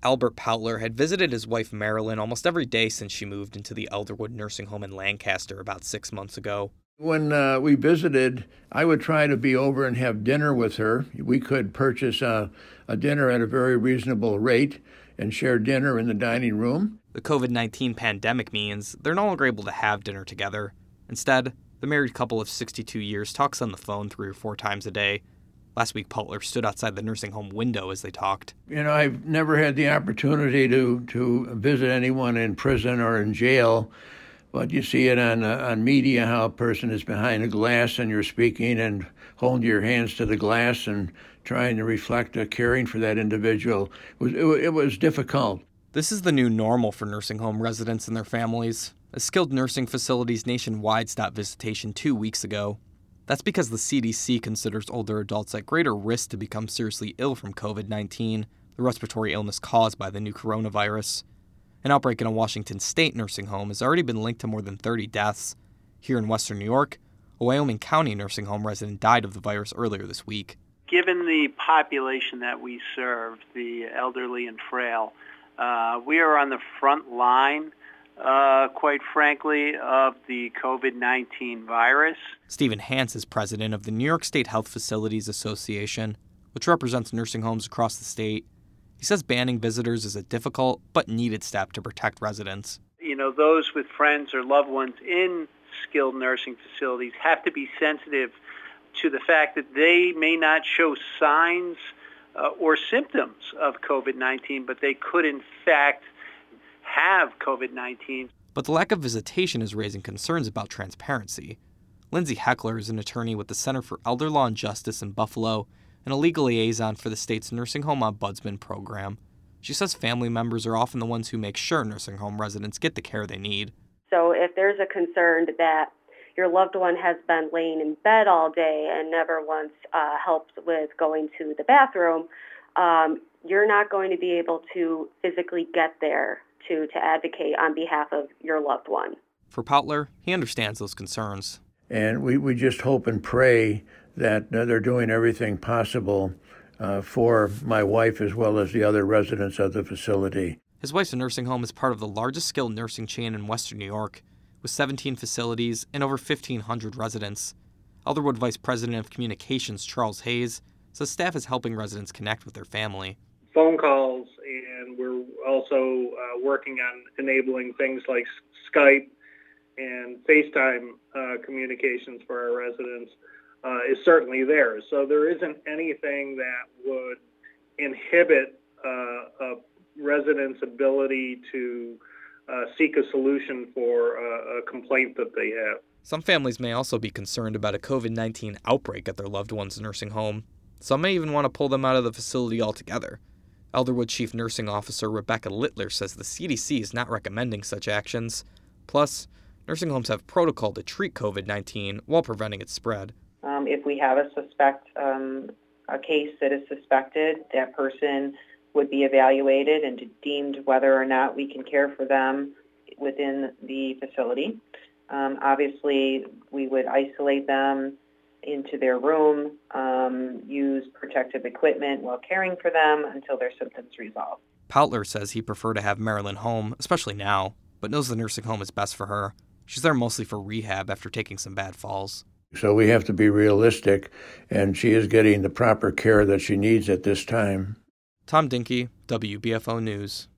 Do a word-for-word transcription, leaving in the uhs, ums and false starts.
Albert Poutler had visited his wife Marilyn almost every day since she moved into the Elderwood nursing home in Lancaster about six months ago. When uh, we visited, I would try to be over and have dinner with her. We could purchase a, a dinner at a very reasonable rate and share dinner in the dining room. The covid nineteen pandemic means they're no longer able to have dinner together. Instead, the married couple of sixty-two years talks on the phone three or four times a day. Last week, Poutler stood outside the nursing home window as they talked. You know, I've never had the opportunity to, to visit anyone in prison or in jail, but you see it on uh, on media how a person is behind a glass and you're speaking and holding your hands to the glass and trying to reflect uh, caring for that individual. It was, it, it was difficult. This is the new normal for nursing home residents and their families, as skilled nursing facilities nationwide stopped visitation two weeks ago. That's because the C D C considers older adults at greater risk to become seriously ill from covid nineteen, the respiratory illness caused by the new coronavirus. An outbreak in a Washington state nursing home has already been linked to more than thirty deaths. Here in western New York, a Wyoming County nursing home resident died of the virus earlier this week. Given the population that we serve, the elderly and frail, uh, we are on the front line, uh, quite frankly, of the covid nineteen virus. Stephen Hance is president of the New York State Health Facilities Association, which represents nursing homes across the state. He says banning visitors is a difficult but needed step to protect residents. You know, those with friends or loved ones in skilled nursing facilities have to be sensitive to the fact that they may not show signs uh, or symptoms of covid nineteen, but they could in fact have covid nineteen. But the lack of visitation is raising concerns about transparency. Lindsay Heckler is an attorney with the Center for Elder Law and Justice in Buffalo and a legal liaison for the state's Nursing Home Ombudsman program. She says family members are often the ones who make sure nursing home residents get the care they need. So if there's a concern that your loved one has been laying in bed all day and never once uh, helped with going to the bathroom, um, you're not going to be able to physically get there to, to advocate on behalf of your loved one. For Poutler, he understands those concerns. And we, we just hope and pray that uh, they're doing everything possible uh, for my wife as well as the other residents of the facility. His wife's nursing home is part of the largest skilled nursing chain in western New York, with seventeen facilities and over fifteen hundred residents. Elderwood Vice President of Communications Charles Hayes says staff is helping residents connect with their family. Phone calls, and we're also uh, working on enabling things like Skype and FaceTime uh, communications for our residents uh, is certainly there. So there isn't anything that would inhibit uh, a resident's ability to uh, seek a solution for uh, a complaint that they have. Some families may also be concerned about a covid nineteen outbreak at their loved one's nursing home. Some may even want to pull them out of the facility altogether. Elderwood Chief Nursing Officer Rebecca Littler says the C D C is not recommending such actions. Plus, nursing homes have protocol to treat covid nineteen while preventing its spread. Um, if we have a suspect, um, a case that is suspected, that person would be evaluated and deemed whether or not we can care for them within the facility. Um, obviously, we would isolate them into their room, um, use protective equipment while caring for them until their symptoms resolve. Poutler says he'd prefer to have Marilyn home, especially now, but knows the nursing home is best for her. She's there mostly for rehab after taking some bad falls. So we have to be realistic, and she is getting the proper care that she needs at this time. Tom Dinky, W B F O News.